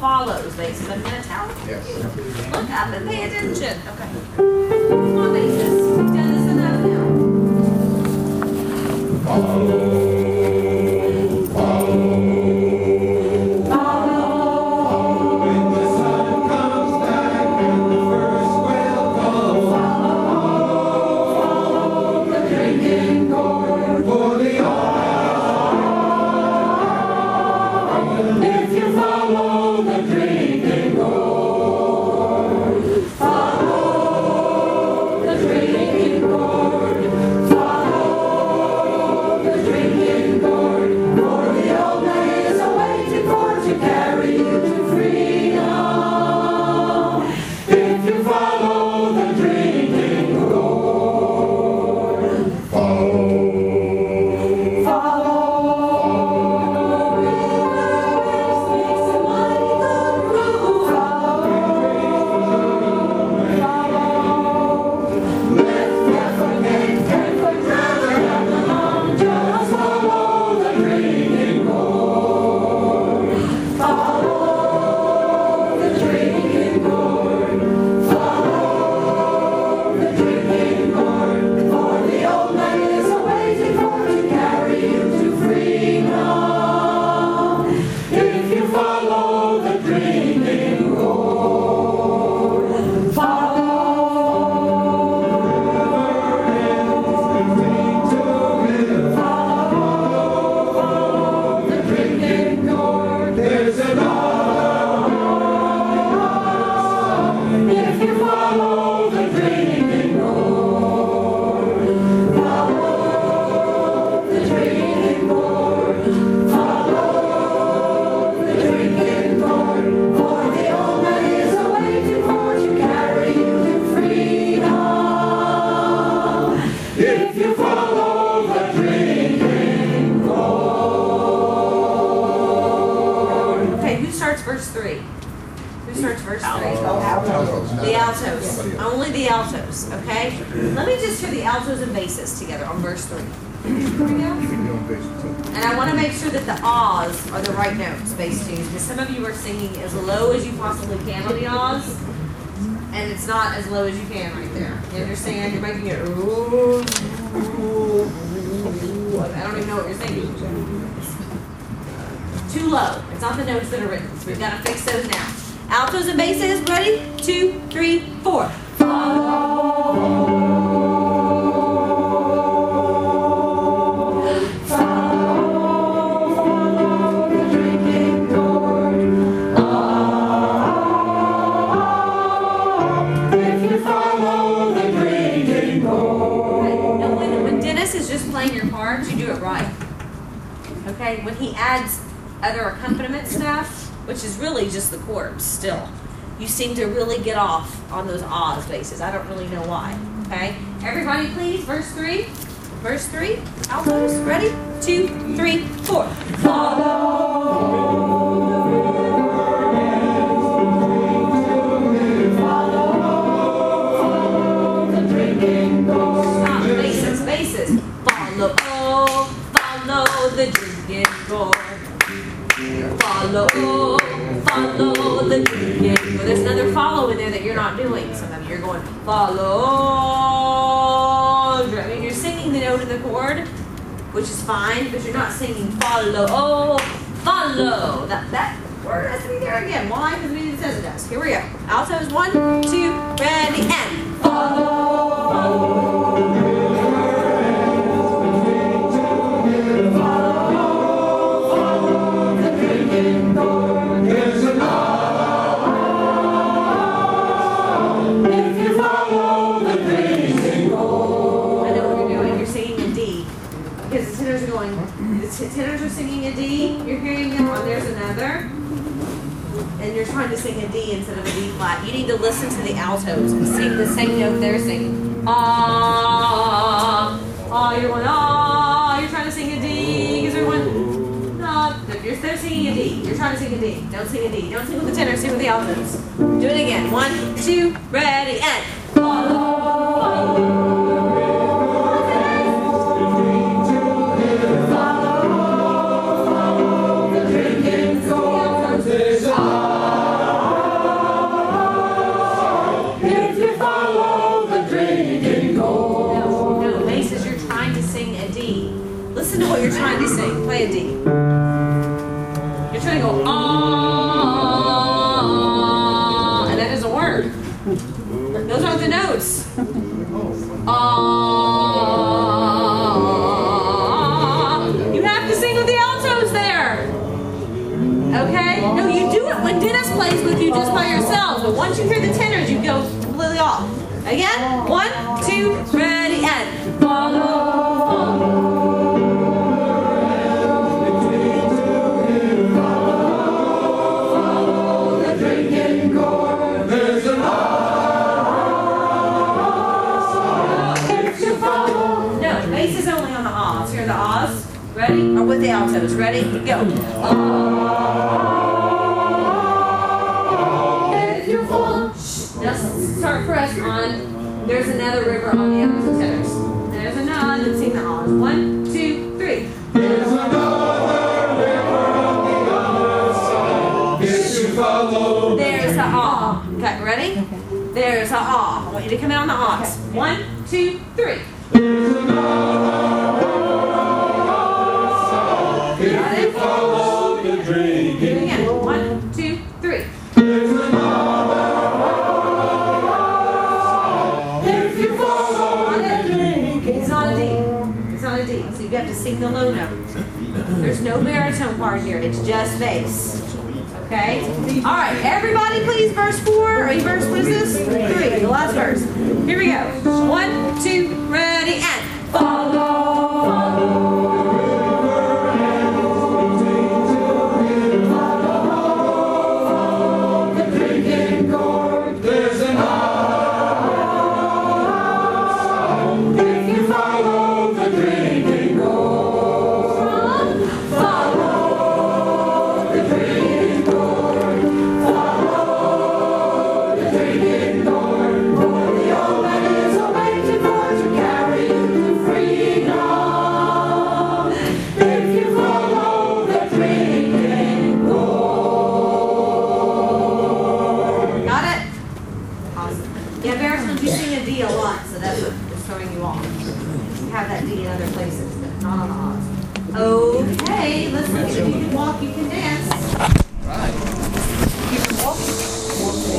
follows bases. I'm going to tell you. Yes. Look up and pay attention. Okay. Come on, bases. We've done this enough now. Follow. Verse 3. Who starts verse 3? The altos. Only the altos, okay? Let me just hear the altos and basses together on verse 3. Here we go. And I want to make sure that the ahs are the right notes, bass tunes, because some of you are singing as low as you possibly can on the ahs, and it's not as low as you can right there. You understand? You're making it, ooh, I don't even know what you're singing. Too low. It's not the notes that are written. So we've got to fix those now. Altos and basses, ready? 2, 3, 4. When Dennis is just playing your parts, you do it right. Okay? When he adds other accompaniment stuff, which is really just the chords still, you seem to really get off on those ahs bases. I don't really know why. Okay? Everybody please, verse 3. Verse 3, altos, ready? 2, 3, 4. Stop, basses, basses. Follow the drinking gourd. Follow the drinking. Well, there's another follow in there that you're not doing. Some of you are going, follow. I mean, you're singing the note in the chord, which is fine, but you're not singing follow. That word has to be there again. Why? Because it says it does. Here we go. Altos, 1, 2, ready, and follow. Tenors are singing a D, you're hearing them on there's another, and you're trying to sing a D instead of a D flat. You need to listen to the altos and sing the same note they're singing. Ah, you're going, you're trying to sing a D, because they're going, they're singing a D, you're trying to sing a D, don't sing a D, don't sing with the tenor, sing with the altos. Do it again, 1, 2, ready, and follow. Follow the drinking gourd. Everybody sing. Play a D. You're trying to go, ah, and that doesn't work. Those aren't the notes. Ah. You have to sing with the altos there. Okay? No, you do it when Dennis plays with you just by yourselves. But once you hear the tenors, you go completely off. Again, 1, 2, ready, and follow. The ahs, ready? Or with the altos, ready? Go. Now start fresh on, there's another river on the other tenors. There's another, and sing the ahs. 1, 2, 3. There's another river on the other side. If you follow. There's the ah. Okay, ready? There's the ah. I want you to come in on the ahs. 1, 2, 3. There's another. Follow the drinking. Again. 1, 2, 3. There's another. If you follow the drinking. It's not a D. It's not a D. So you have to sing the low note. There's no baritone part here. It's just bass. Okay? All right. Everybody, please. Verse 4. Are you verse? What is this? 3. The last verse. Here we go. 1, 2, ready, and follow. Yeah, baritones, you sing a D a lot, so that's what is throwing you off. You have that D in other places, but not on the ahs. Okay, let's look at if you can walk, you can dance. All right. You can walk.